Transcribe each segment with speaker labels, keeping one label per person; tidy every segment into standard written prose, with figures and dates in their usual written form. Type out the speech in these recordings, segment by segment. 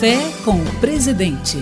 Speaker 1: Café com o Presidente.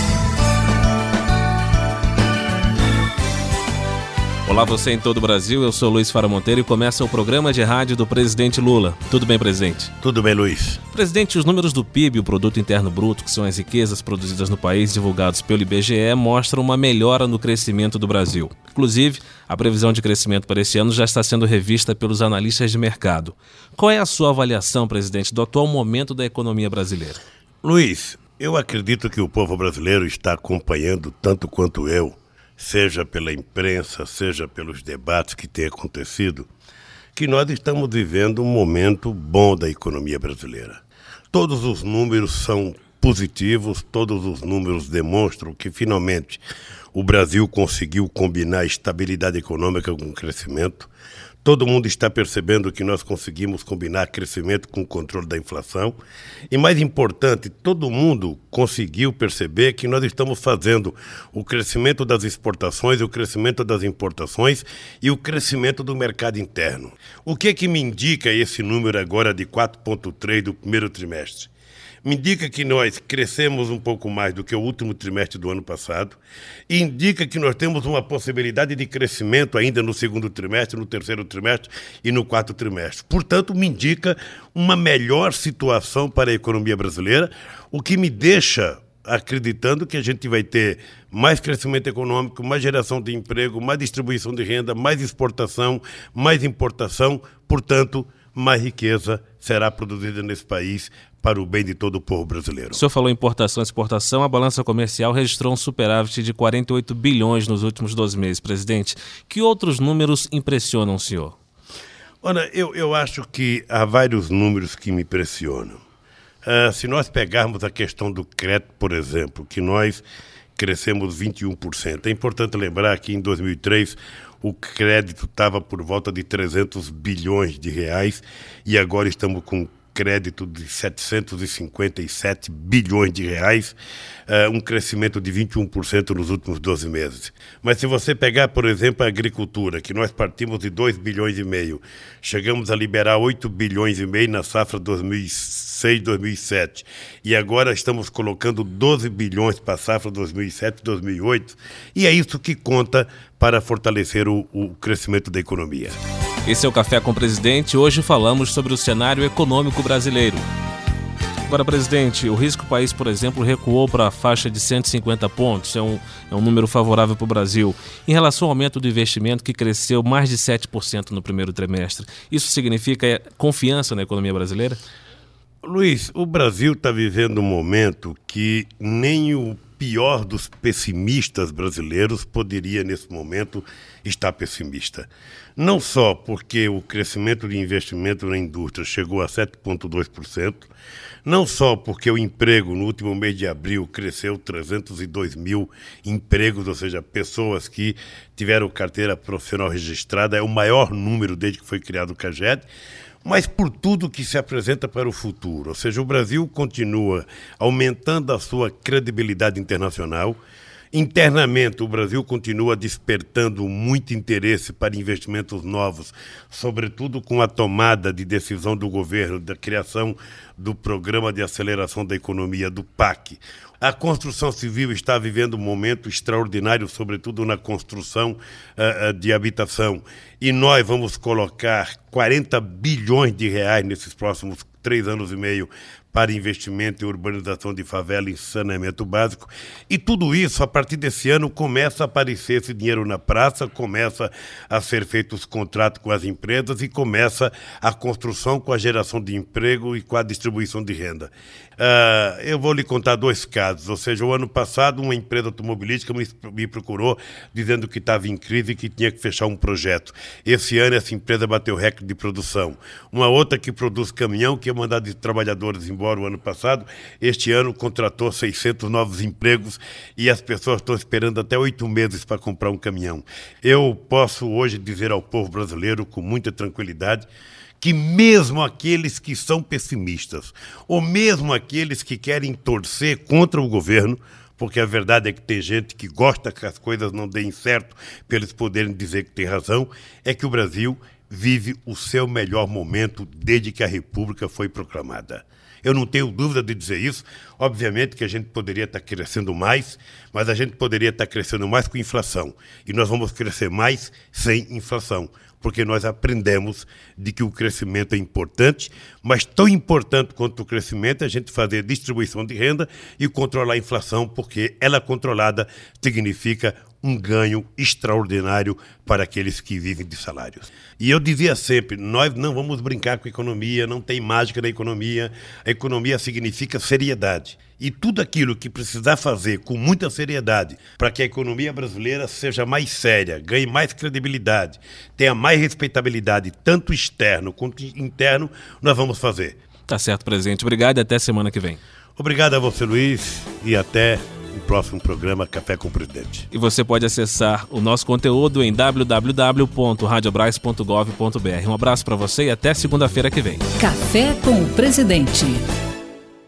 Speaker 2: Olá, você em todo o Brasil, eu sou Luiz Fara Monteiro e começa o programa de rádio do presidente Lula. Tudo bem, presidente?
Speaker 3: Tudo bem, Luiz.
Speaker 2: Presidente, os números do PIB, o Produto Interno Bruto, que são as riquezas produzidas no país, divulgados pelo IBGE, mostram uma melhora no crescimento do Brasil. Inclusive, a previsão de crescimento para este ano já está sendo revista pelos analistas de mercado. Qual é a sua avaliação, presidente, do atual momento da economia brasileira?
Speaker 3: Luiz, eu acredito que o povo brasileiro está acompanhando tanto quanto eu, seja pela imprensa, seja pelos debates que têm acontecido, que nós estamos vivendo um momento bom da economia brasileira. Todos os números são positivos, todos os números demonstram que, finalmente, o Brasil conseguiu combinar estabilidade econômica com crescimento. Todo mundo está percebendo que nós conseguimos combinar crescimento com o controle da inflação. E, mais importante, todo mundo conseguiu perceber que nós estamos fazendo o crescimento das exportações, o crescimento das importações e o crescimento do mercado interno. O que me indica esse número agora de 4,3 do primeiro trimestre? Me indica que nós crescemos um pouco mais do que o último trimestre do ano passado e indica que nós temos uma possibilidade de crescimento ainda no segundo trimestre, no terceiro trimestre e no quarto trimestre. Portanto, me indica uma melhor situação para a economia brasileira, o que me deixa acreditando que a gente vai ter mais crescimento econômico, mais geração de emprego, mais distribuição de renda, mais exportação, mais importação, portanto, mais riqueza será produzida nesse país para o bem de todo o povo brasileiro.
Speaker 2: O senhor falou em importação e exportação, a balança comercial registrou um superávit de 48 bilhões nos últimos 12 meses. Presidente, que outros números impressionam o senhor?
Speaker 3: Olha, eu acho que há vários números que me impressionam. Se nós pegarmos a questão do crédito, por exemplo, que nós crescemos 21%. É importante lembrar que em 2003 o crédito estava por volta de 300 bilhões de reais e agora estamos com crédito de 757 bilhões de reais, um crescimento de 21% nos últimos 12 meses. Mas se você pegar, por exemplo, a agricultura, que nós partimos de 2 bilhões e meio, chegamos a liberar 8 bilhões e meio na safra 2006-2007, e agora estamos colocando 12 bilhões para a safra 2007-2008, e é isso que conta para fortalecer o crescimento da economia.
Speaker 2: Esse é o Café com o Presidente. Hoje falamos sobre o cenário econômico brasileiro. Agora, presidente, o risco país, por exemplo, recuou para a faixa de 150 pontos. É um número favorável para o Brasil. Em relação ao aumento do investimento, que cresceu mais de 7% no primeiro trimestre, isso significa confiança na economia brasileira?
Speaker 3: Luiz, o Brasil está vivendo um momento que nem o pior dos pessimistas brasileiros poderia, nesse momento, estar pessimista. Não só porque o crescimento de investimento na indústria chegou a 7,2%, não só porque o emprego no último mês de abril cresceu 302 mil empregos, ou seja, pessoas que tiveram carteira profissional registrada, é o maior número desde que foi criado o CAGED, mas por tudo que se apresenta para o futuro. Ou seja, o Brasil continua aumentando a sua credibilidade internacional. Internamente, o Brasil continua despertando muito interesse para investimentos novos, sobretudo com a tomada de decisão do governo da criação do Programa de Aceleração da Economia, do PAC. A construção civil está vivendo um momento extraordinário, sobretudo na construção de habitação. E nós vamos colocar 40 bilhões de reais nesses próximos 3 anos e meio para investimento em urbanização de favela e saneamento básico. E tudo isso, a partir desse ano, começa a aparecer esse dinheiro na praça, começa a ser feitos contratos com as empresas e começa a construção com a geração de emprego e com a distribuição de renda. Eu vou lhe contar 2 casos. Ou seja, o ano passado, uma empresa automobilística me procurou dizendo que estava em crise e que tinha que fechar um projeto. Esse ano, essa empresa bateu recorde de produção. Uma outra que produz caminhão, que ia mandar de trabalhadores embora o ano passado, este ano contratou 600 novos empregos e as pessoas estão esperando até 8 meses para comprar um caminhão. Eu posso hoje dizer ao povo brasileiro com muita tranquilidade que mesmo aqueles que são pessimistas, ou mesmo aqueles que querem torcer contra o governo, porque a verdade é que tem gente que gosta que as coisas não deem certo para eles poderem dizer que tem razão, é que o Brasil vive o seu melhor momento desde que a República foi proclamada. Eu não tenho dúvida de dizer isso. Obviamente que a gente poderia estar crescendo mais, mas a gente poderia estar crescendo mais com inflação. E nós vamos crescer mais sem inflação, porque nós aprendemos de que o crescimento é importante, mas tão importante quanto o crescimento é a gente fazer distribuição de renda e controlar a inflação, porque ela controlada significa um ganho extraordinário para aqueles que vivem de salários. E eu dizia sempre, nós não vamos brincar com a economia, não tem mágica na economia, a economia significa seriedade. E tudo aquilo que precisar fazer com muita seriedade para que a economia brasileira seja mais séria, ganhe mais credibilidade, tenha mais respeitabilidade, tanto externo quanto interno, nós vamos fazer.
Speaker 2: Tá certo, presidente. Obrigado e até semana que vem.
Speaker 3: Obrigado a você, Luiz, e até o próximo programa Café com o Presidente.
Speaker 2: E você pode acessar o nosso conteúdo em www.radiobras.gov.br. Um abraço para você e até segunda-feira que vem.
Speaker 1: Café com o Presidente.